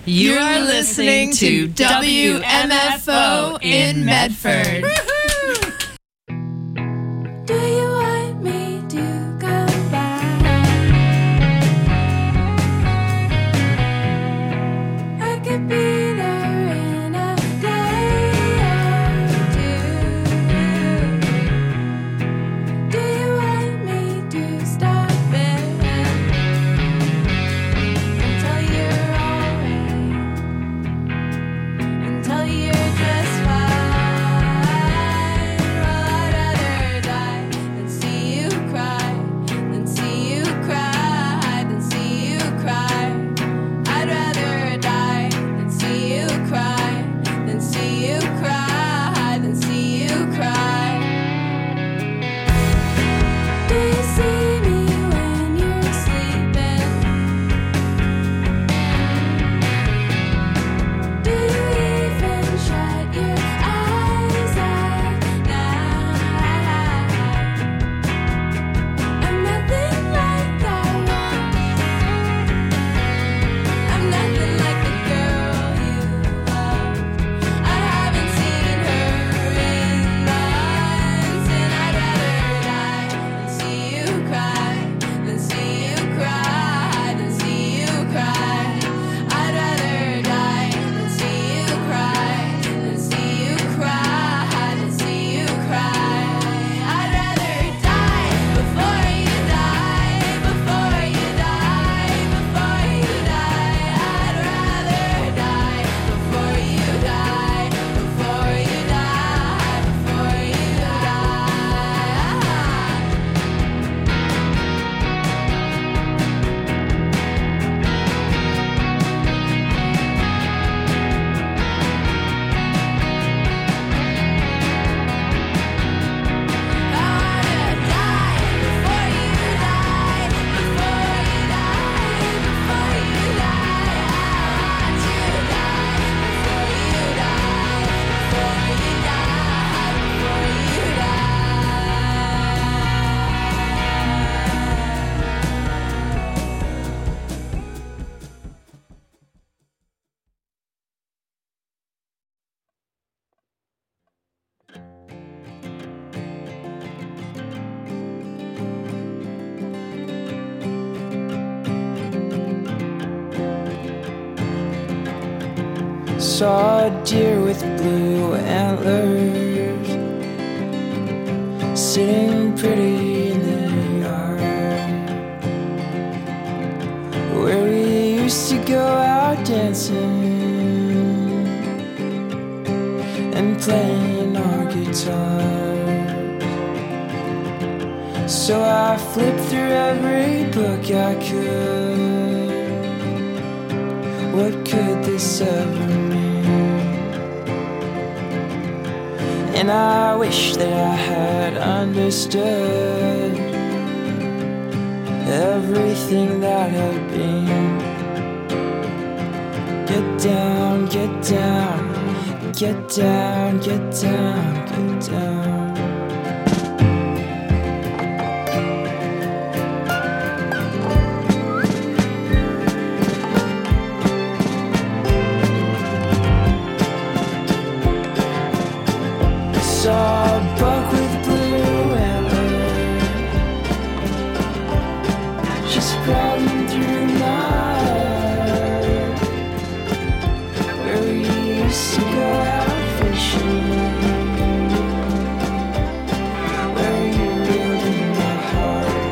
You are listening to WMFO in Medford. Do you want me to come back? I could be there in a day or two. Do you want me to stop it until you're alright? Until you're just fine? I'd rather die than see you cry, than see you cry, than see you cry. I'd rather die than see you cry, than see you cry, than see you cry. Do you see me when you're sleeping? Do you even shut your eyes at night? I'm nothing like I want. I'm nothing like the girl you loved. I haven't seen her in months, and I'd rather die than see you cry, than see you cry, than see you cry. I'd rather die than see you cry, than see you cry, than see you cry. I'd rather die before you die, before you die, before you die. I'd rather die before you die, before you die, before you die. Saw a deer with blue antlers sitting pretty in the yard where we used to go out dancing and playing our guitars. So I flipped through every book I could. What could this ever mean? And I wish that I had understood everything that had been. Get down, get down, get down, get down, get down. Saw a buck with blue antlers just crawling through mud where we used to go out fishing, where you reeled in my heart.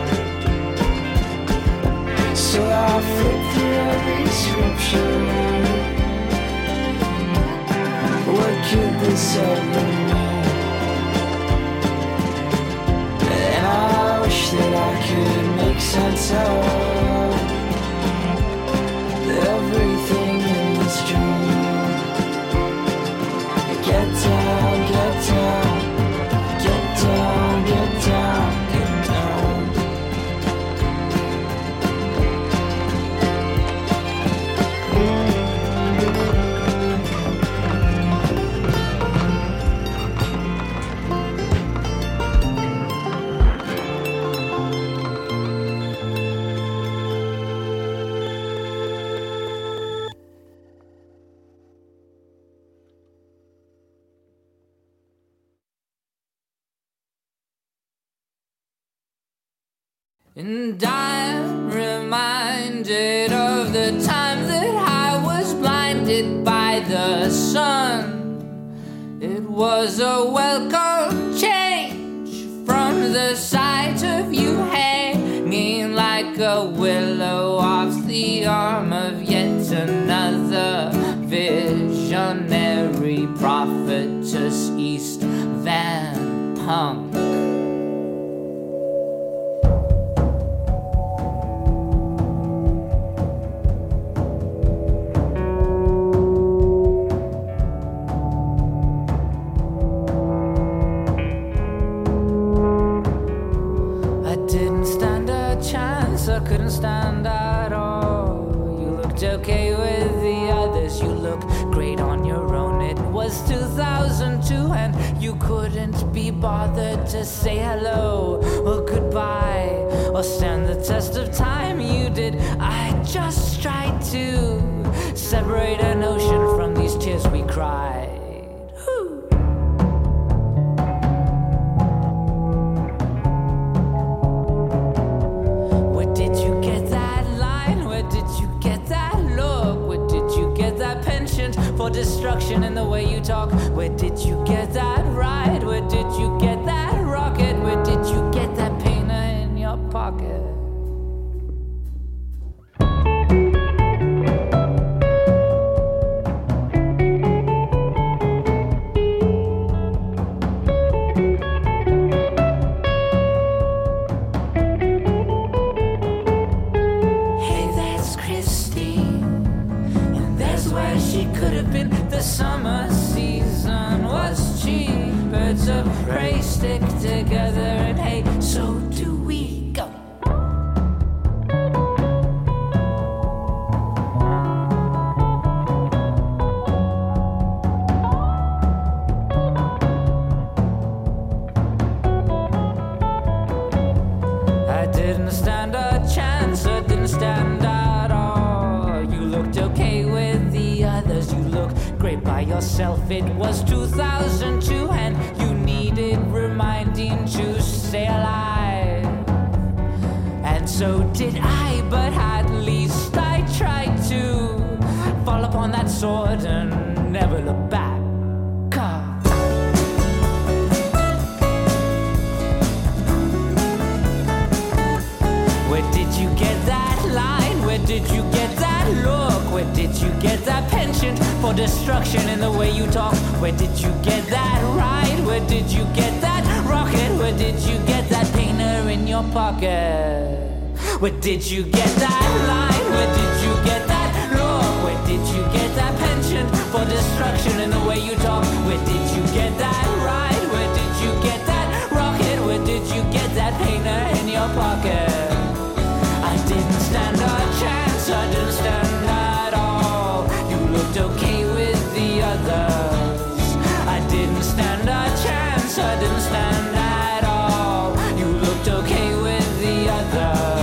So I flipped through every scripture. What could this ever mean? And I wish that I could make sense of everything in this dream. Get down, get down, get down, get down, get down. And I'm reminded of the time that I was blinded by the sun. It was a welcome change from the sight of you hanging like a willow off the arm of yet another visionary prophetess, East Van Punk. I couldn't stand at all. You looked okay with the others. You look great on your own. It was 2002 and you couldn't be bothered to say hello or goodbye or stand the test of time. You did. I just tried to separate an ocean from these tears we cried. For destruction in the way you talk. Where did you get that ride? Where did you get that rocket? Where did you get that painter in your pocket? Hey, that's Christine. And there's where she could have been. The summer season was cheap. Birds of prey stick together, and hey, so do we. Go. I didn't stand a chance. I didn't stand at all. You looked okay with the others. You looked great by yourself. It was 2002 and you needed reminding to stay alive. And so did I, but at least I tried to fall upon that sword and never look back. Where did you get that line? Where did you get that look? Where did you get that penchant for destruction in the way you talk? Where did you get that ride? Where did you get that rocket? Where did you get that painter in your pocket? Where did you get that line? Where did you get that look? Where did you get that penchant for destruction in the way you talk? Where did you get that ride? Where did you get that rocket? Where did you get that painter in your pocket? I didn't stand a chance, I didn't stand at all. You looked okay with the others. I didn't stand a chance, I didn't stand at all. You looked okay with the others.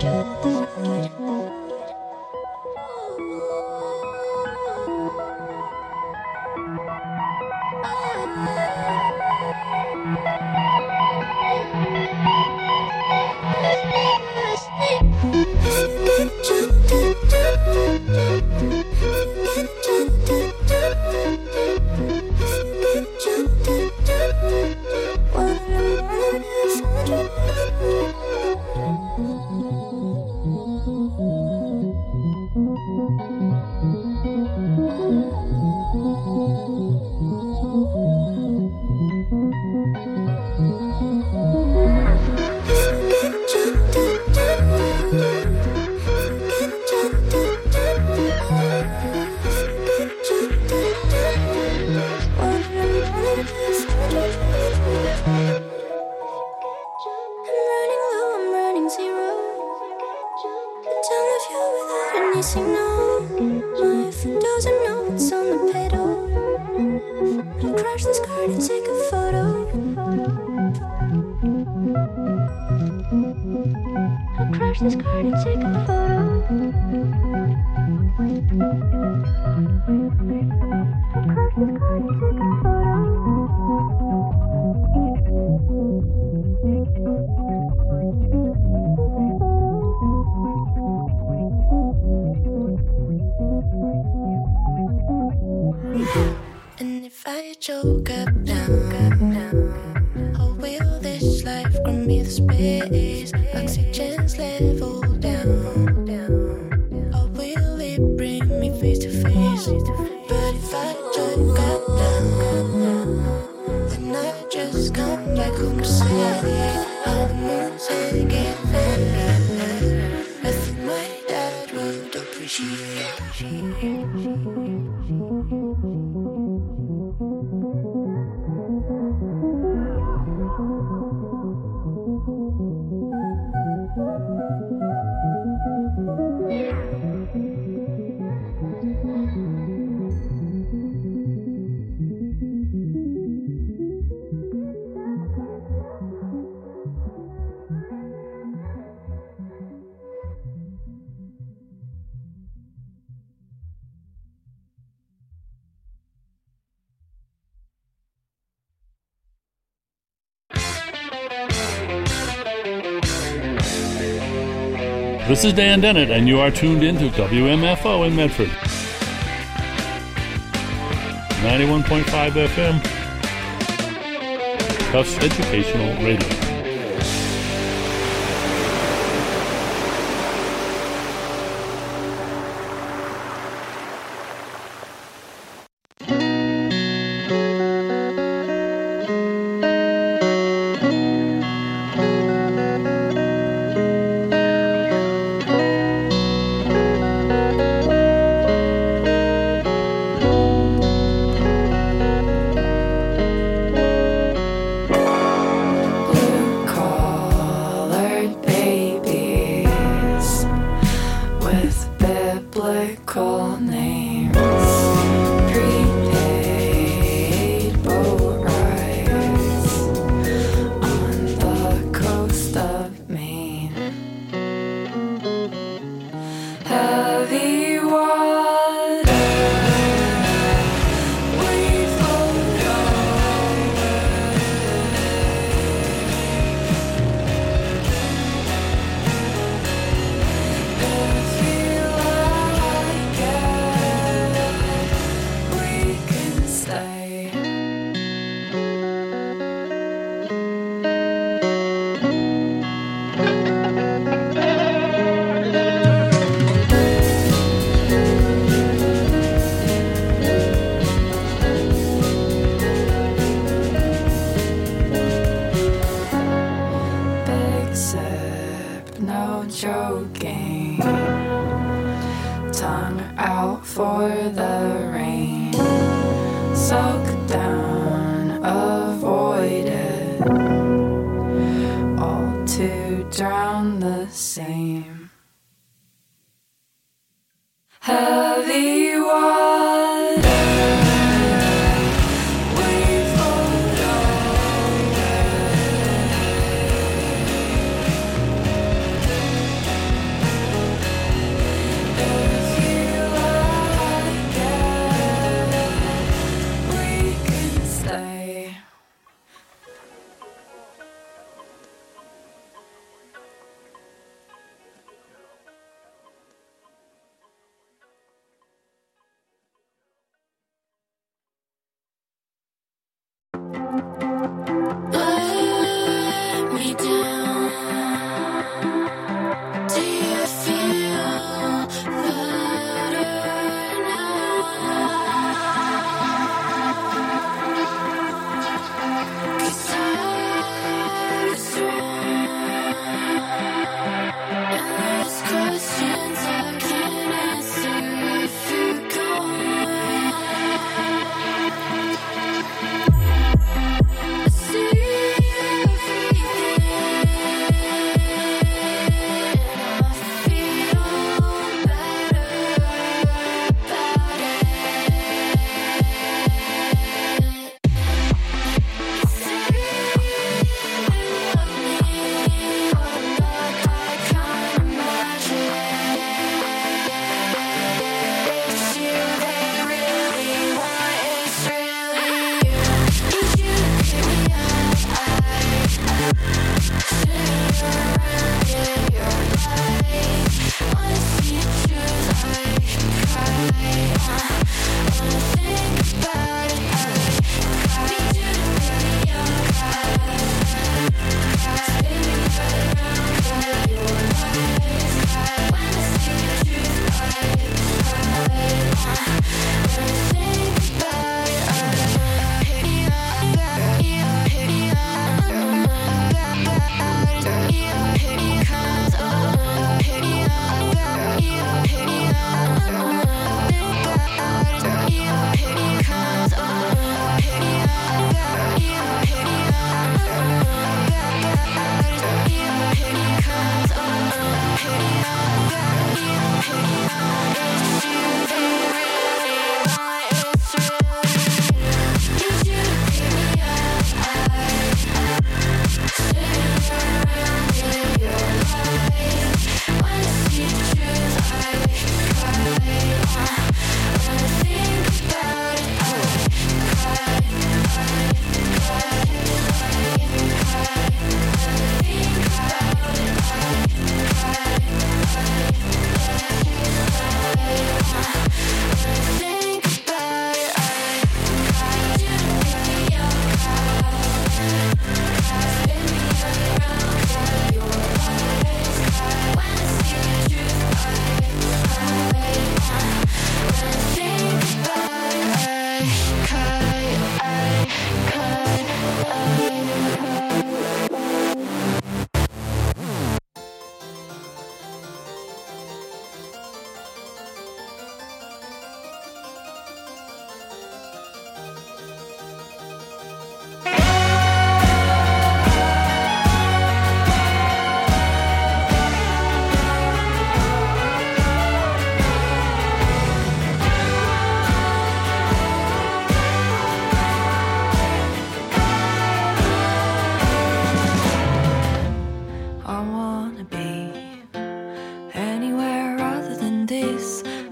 And if I choke up now, how will this life grant me the space? Oxygen's level down. Or will it bring me face to face? But if I choke up now, then I just come back home to say how the moon's again. I think my dad would appreciate. This is Dan Dennett, and you are tuned into WMFO in Medford. 91.5 FM. Tufts Educational Radio.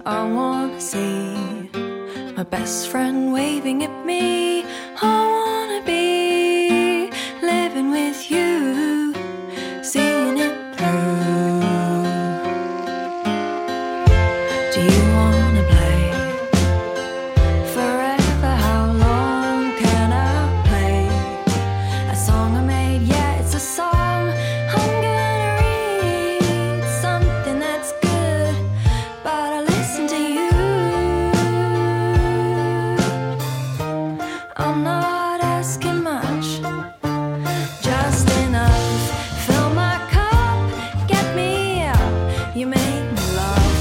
I wanna see my best friend waving at me. I wanna be living with you, seeing it through. Do you wanna play forever? How long can I play a song I made? Yeah, it's a song. I'm gonna read something that's good, but I listen to you. I'm not asking much, just enough. Fill my cup, get me up. You make me laugh,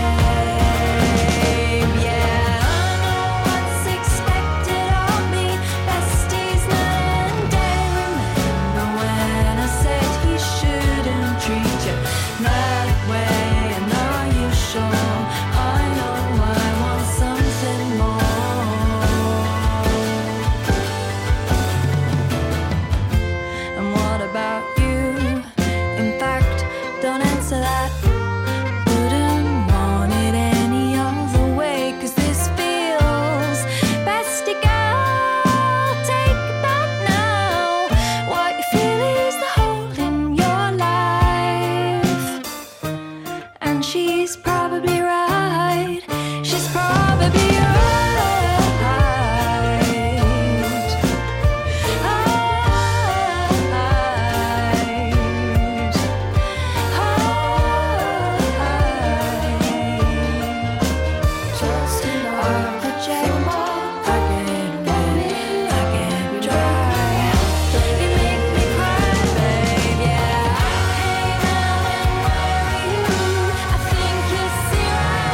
babe. Yeah, I know what's expected of me. Besties night and day. Remember when I said he shouldn't treat you that way? And are you sure? I know I want something more. And what about you? In fact, don't answer that. Wouldn't want it any other way. 'Cause this feels bestie girl, take it back now. What you feel is the hole in your life. And she's probably right. She's probably right. Just enough to check I get dry. You make me cry, babe. Yeah, I came out and wear you. I think you see right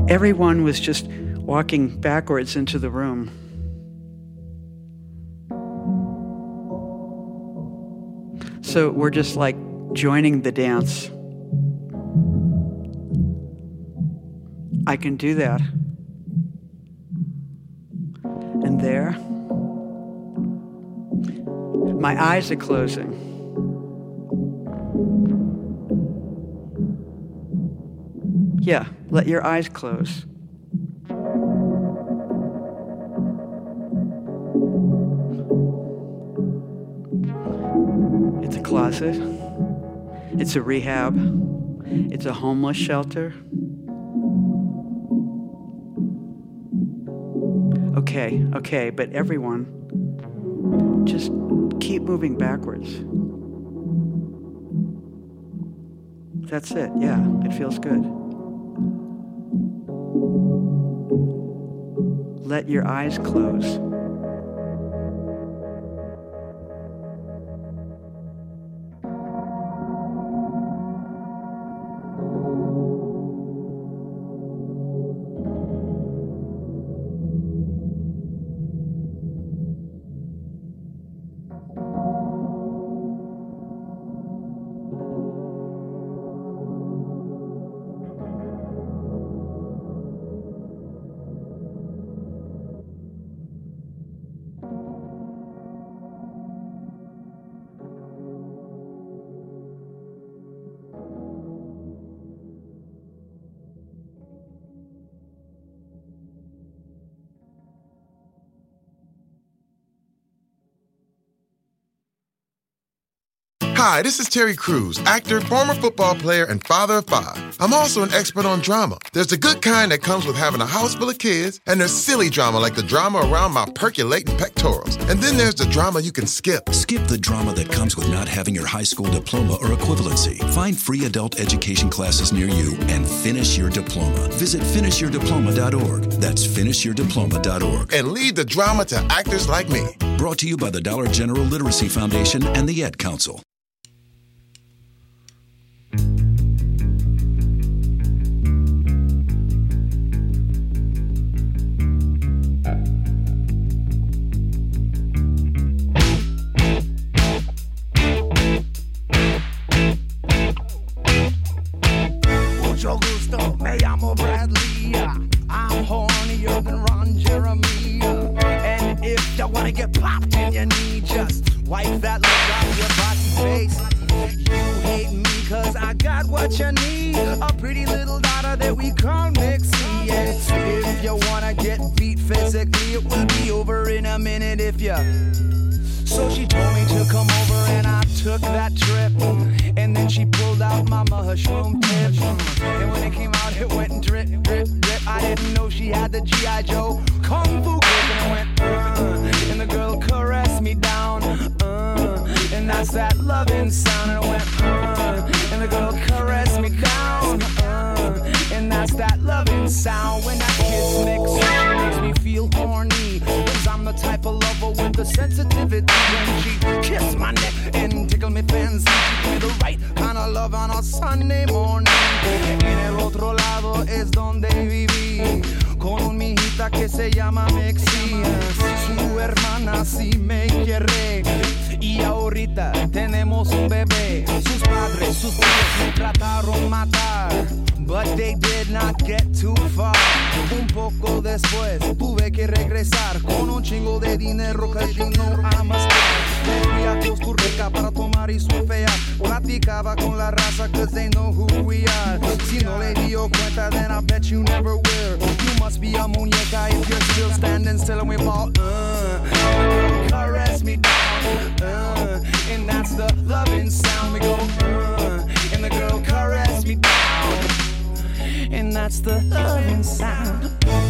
Everyone was just walking backwards into the room. So we're just like joining the dance. I can do that. And there, my eyes are closing. Yeah, let your eyes close. It's a closet. It's a rehab. It's a homeless shelter. Okay, but everyone, just keep moving backwards. That's it, yeah, it feels good. Let your eyes close. Hi, this is Terry Crews, actor, former football player, and father of 5. I'm also an expert on drama. There's the good kind that comes with having a house full of kids, and there's silly drama like the drama around my percolating pectorals. And then there's the drama you can skip. Skip the drama that comes with not having your high school diploma or equivalency. Find free adult education classes near you and finish your diploma. Visit finishyourdiploma.org. That's finishyourdiploma.org. And leave the drama to actors like me. Brought to you by the Dollar General Literacy Foundation and the Ed Council. Mucho gusto, me llamo Bradley. I'm hornier than Ron Jeremy. And if you wanna get popped in your knee, just wipe that look off your bossy face. You hate me cause I got what you need. A pretty little daughter that we call Nixie. And if you wanna get beat physically, it will be over in a minute if you... So she told me to come over and I took that trip. And then she pulled out my mushroom tip. And when it came out, it went drip, drip, drip. I didn't know she had the G.I. Joe Kung Fu grip. And I went, and the girl caressed me down. And that's that loving sound. And I went, and the girl caressed me down. And that's that loving sound. When that kiss makes me feel horny. Cause I'm the type of lover with the sensitivity. When she kissed my neck and tickled me fancy, she gave me the right kind of love on a Sunday morning. En el otro lado es donde viví, con un mijita que se llama Mexi. Su hermana sí me quiere, y ahorita tenemos un bebé. Sus padres, sus tíos me trataron matar, but they did not get too far. Un poco después tuve que regresar con un chingo de dinero, cause you know I'm a star. Me fui a Costa Rica para tomar y surfear. Platicaba con la raza cause they know who we are. Si no le dio cuenta, then I bet you never will. You must be a muñeca if you're still standing still and we ball. Caress me down, and that's the loving sound. We go, and the girl caress me down, and that's the loving sound.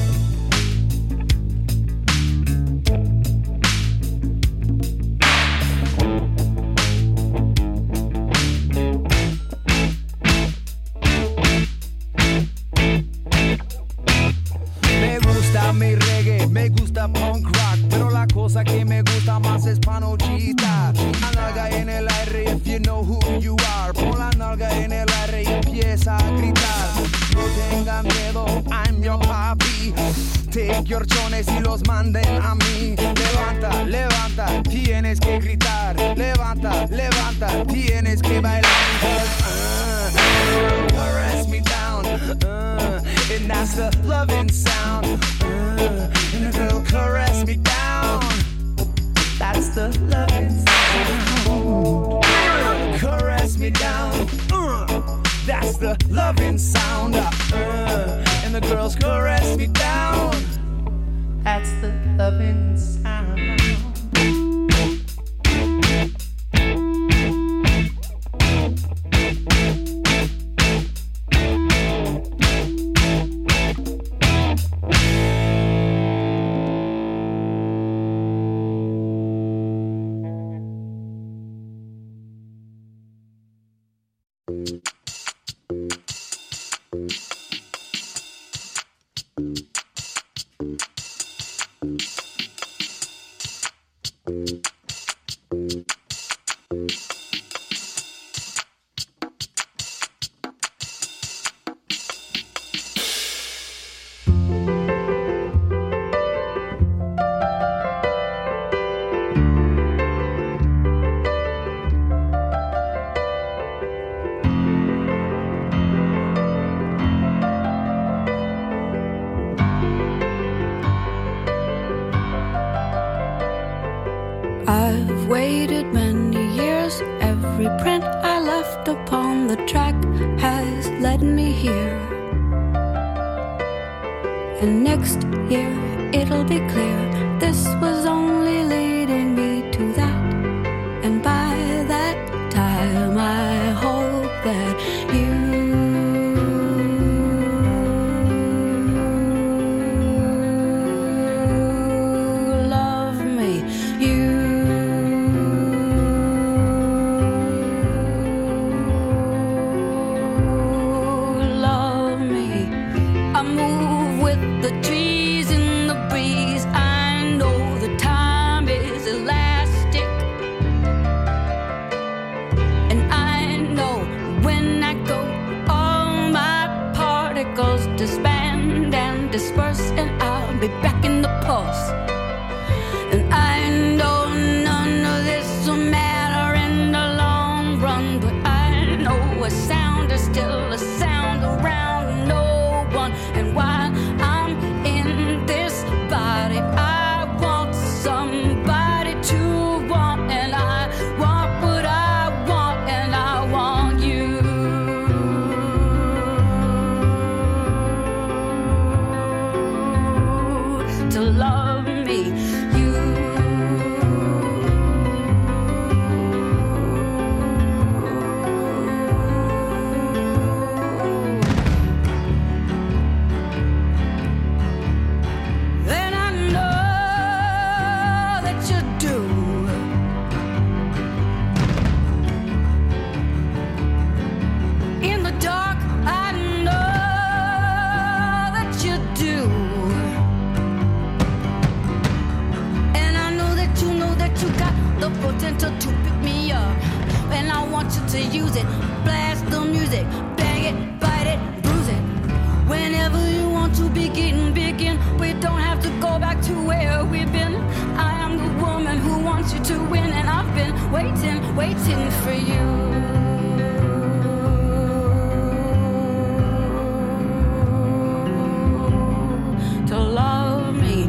Me gusta mi reggae, me gusta punk rock, pero la cosa que me gusta más es panochita. La nalga en el aire if you know who you are. Pon la nalga en el aire y empieza a gritar. tenga miedo, I'm your papi. Take your chones y los manden a mí. Levanta, levanta, tienes que gritar. Levanta, levanta, tienes que bailar. Caress me down, and that's the loving sound. And the girl caress me down. That's the loving sound. Caress me down. That's the loving sound. And the girls caress me down. That's the loving sound. I've waited many years. Every print I left upon the track has led me here. And next year it'll be clear this was only leading me to that. And by that time I hope that you love me. I move with the trees in the breeze. I know the time is elastic, and I know when I go, all my particles disband and disperse, and I'll be back in the pulse. And I know none of this will matter in the long run, but I know a sound is still a sound around no one. And while I'm in this body, I want somebody to want, and I want what I want, and I want you to love me. To pick me up, and I want you to use it. Blast the music, bang it, bite it, bruise it. Whenever you want to begin. We don't have to go back to where we've been. I am the woman who wants you to win, and I've been waiting for you. To love me.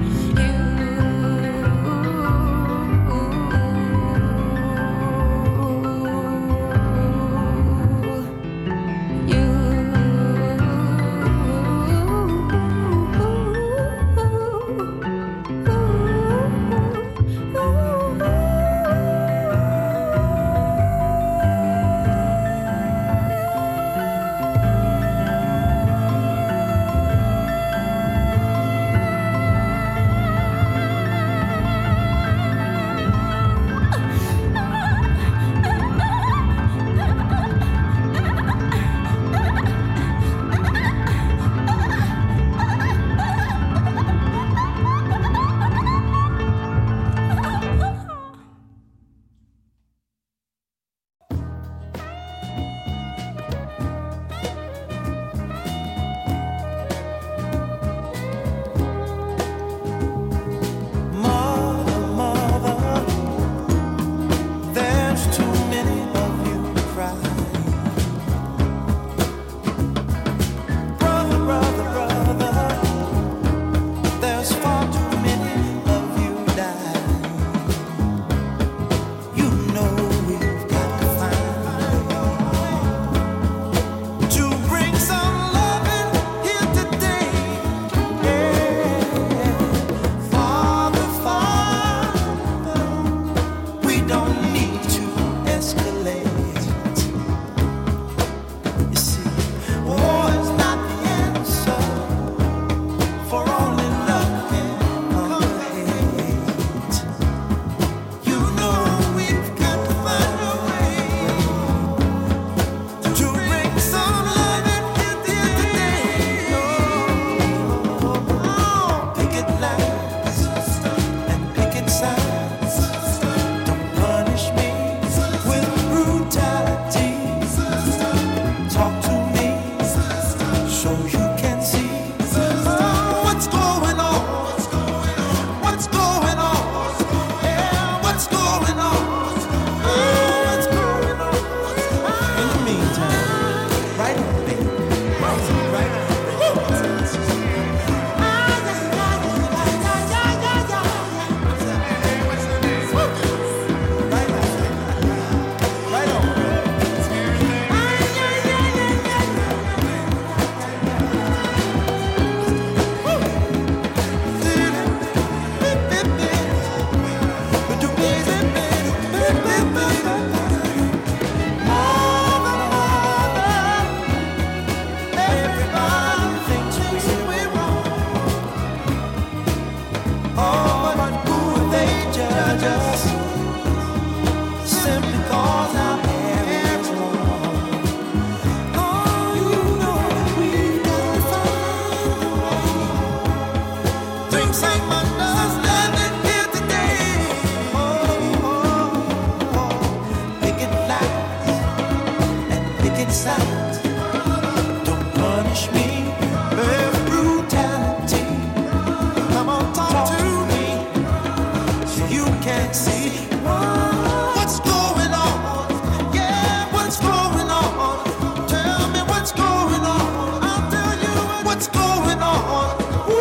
can't decide. Don't punish me with brutality. Come on, talk to me so you can see what's going on. Yeah, what's going on? Tell me what's going on. I'll tell you what's going on.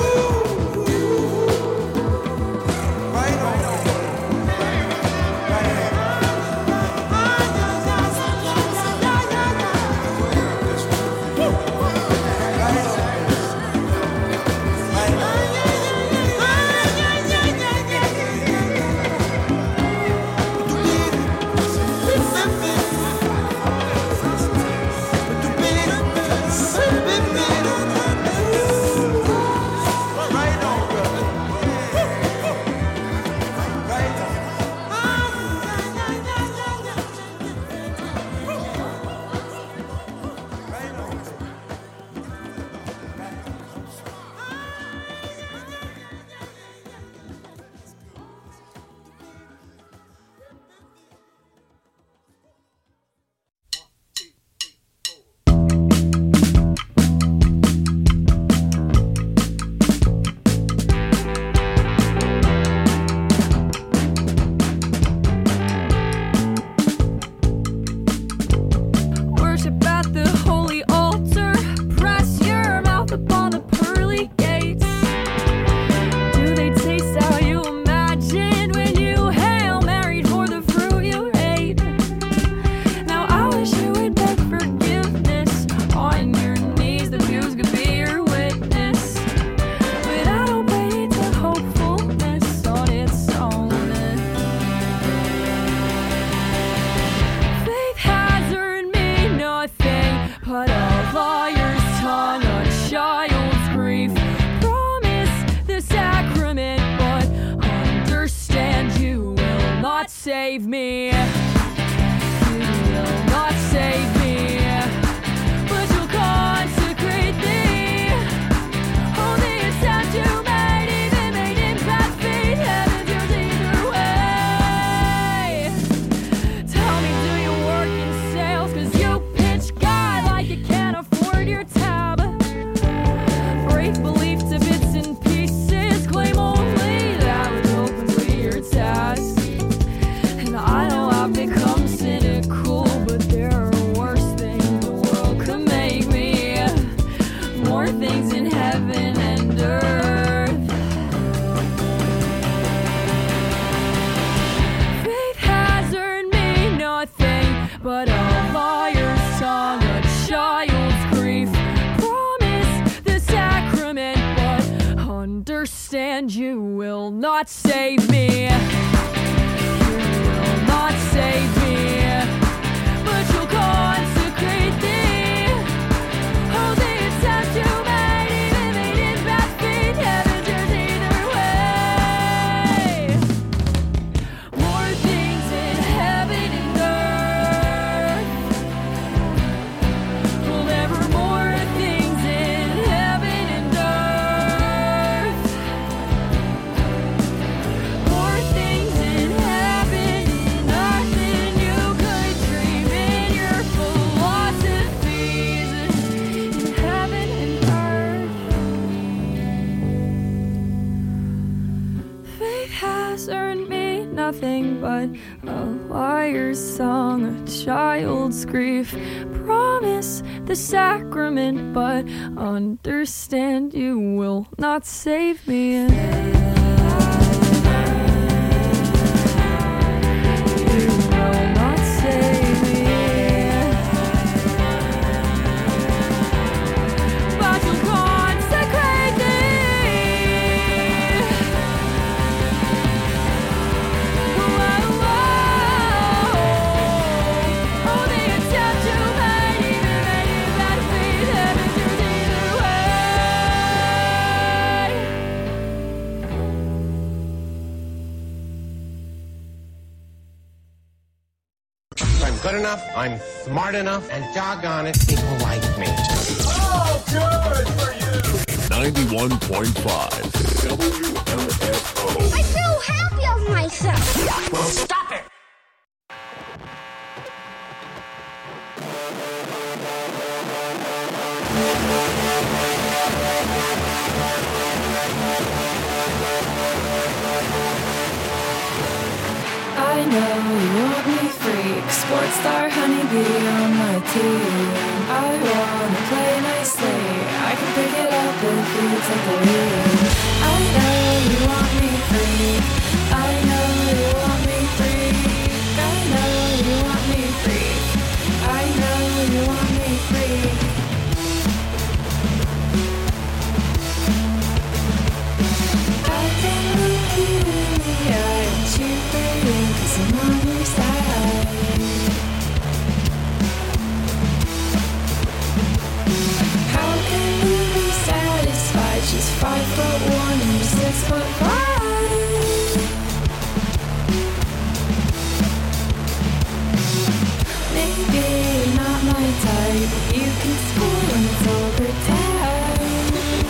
Right on. Worship at the holy altar. Press your mouth upon the pearly gates. Do they taste how you imagined when you Hail Married for the fruit you ate? Now I wish you would beg forgiveness on your knees. The Jews could be your witness. But I don't pay to hopefulness on its own. Faith has earned me nothing but a liar's tongue, a child's grief. Promise the sacrament, but understand you will not save me. You will not save me, but you'll consecrate thee. Oh, the attempt you made, even made in bad faith. Heaven's yours either way. Tell me, do you work in sales? 'Cause you pitch God like you can't afford your tab. Break belief to bits and pieces. Claim only that which will complete your task. And I know I've become cynical, but there are worse things the world could make me. More things in heaven and earth. Faith has earned me nothing but a liar's tongue, a child's grief. Promise the sacrament, but understand you will not save me. You will not save me, but you'll consecrate thee. Oh, the attempt you made, even made in bad faith. Heaven's yours either way. More things in heaven and earth. Well, there were more things in heaven and earth. More things in heaven and earth than you could dream in your philosophies. In heaven and earth. Faith has earned me nothing but a liar's song, a child's grief. Promise the sacrament, but understand you will not save me. You will not save me, but you'll consecrate thee. Oh, the attempt you made, even made in bad faith. Heaven's yours either way. I'm good enough, I'm smart enough, and doggone it, people like me. Oh, good for you! 91.5 WMFO. I feel happy of myself. Well, stop it! I know you want me freak, sports star honeybee on my team. I wanna play nicely, I can pick it up if you take the lead. I know you want me freak, I know you want me freak. I know you want me freak, I know you want me freak. I can look you in the eye and cheer for you, 'cause I'm on your side. How can we be satisfied? She's 5'1" and you're 6'5". Maybe you're not my type, but you can score when it's overtime.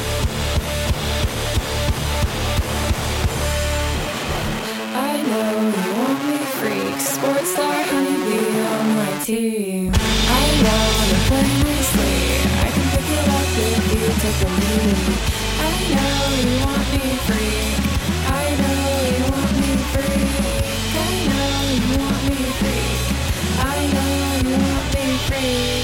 I know you want me freak, sports star honeybee on my team. I wanna play nicely, I can pick it up if you take the lead. I know you want me freak, I know you want me freak. I know you want me freak, I know you want me freak.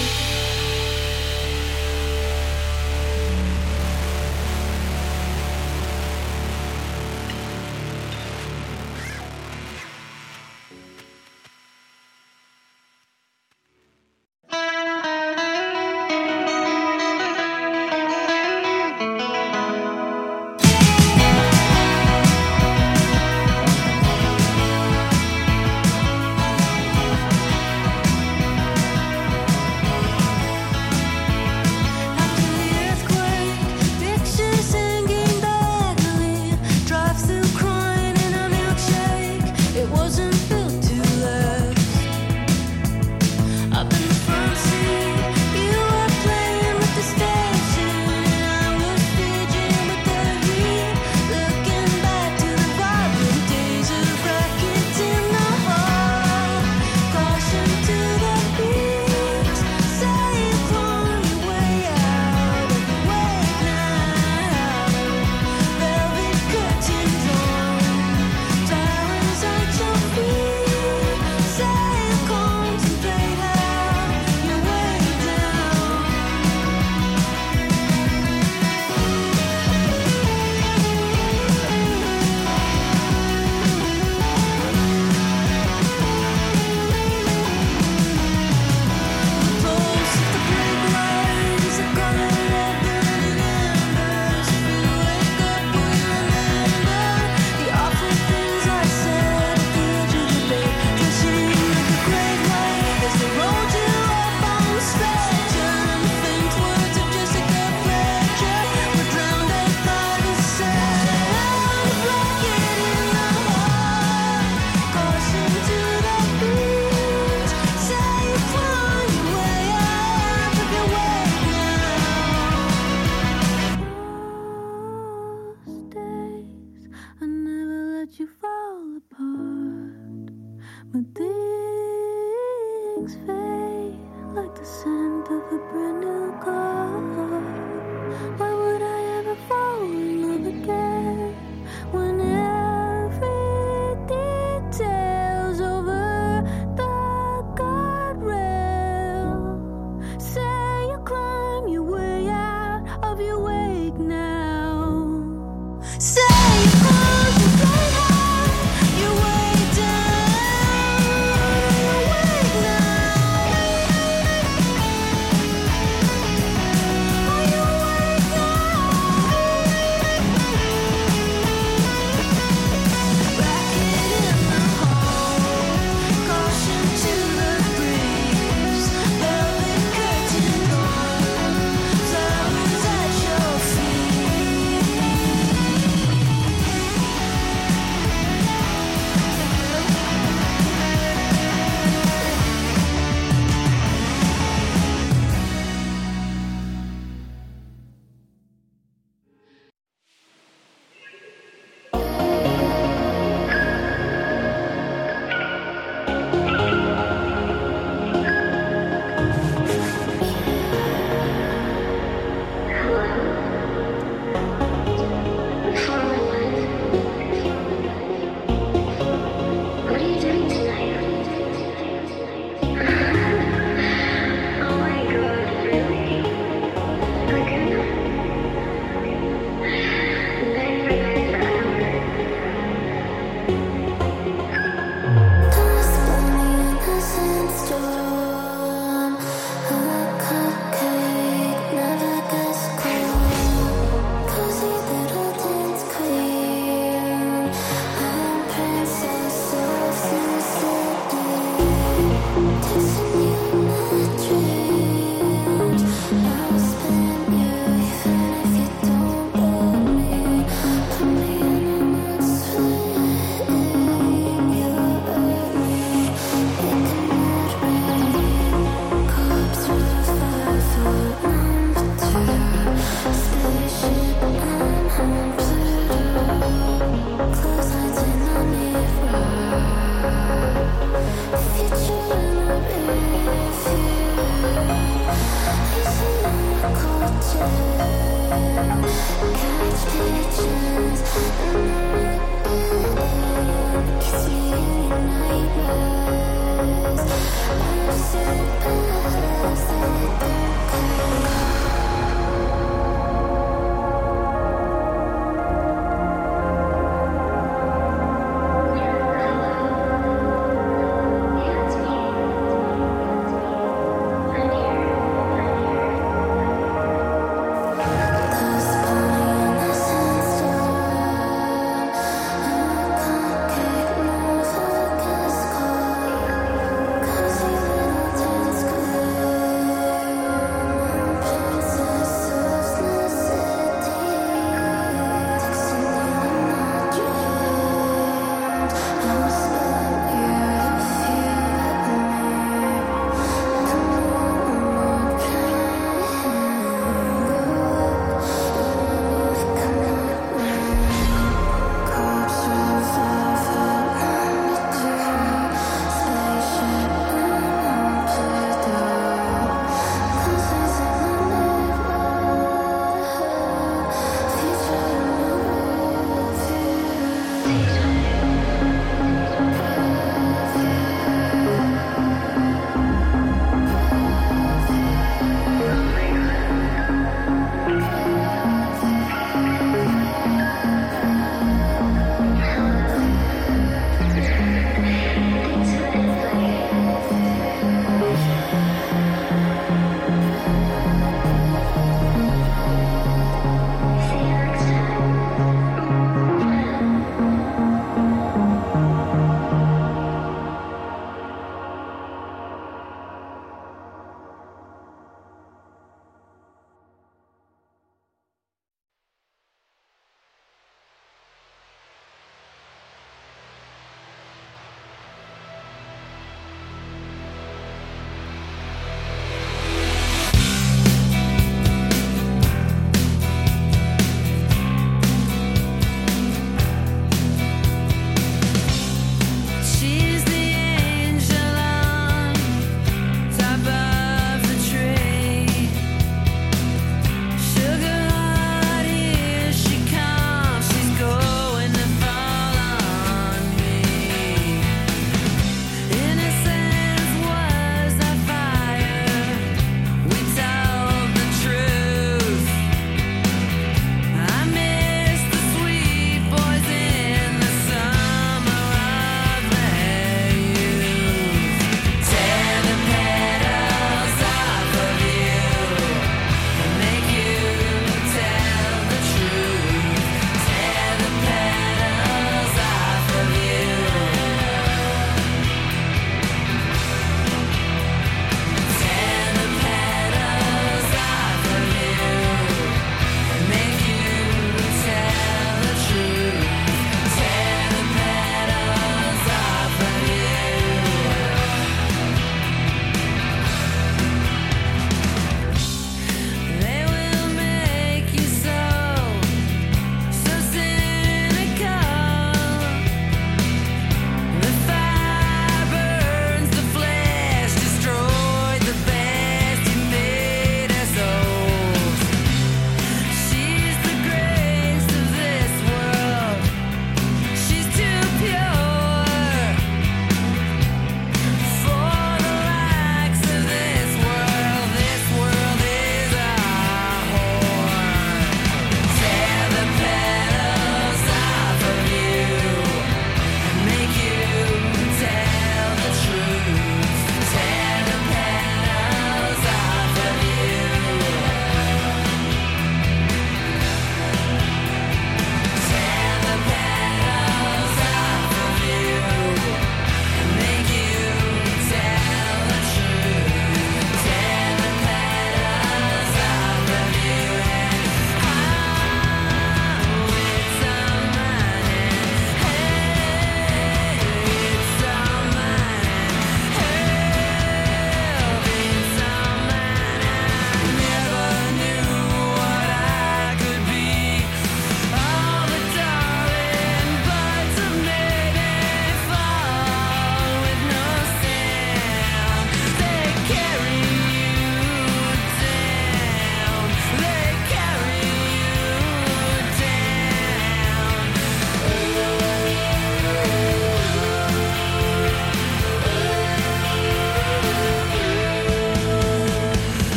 Say you close your right eye, you're way down. pictures in the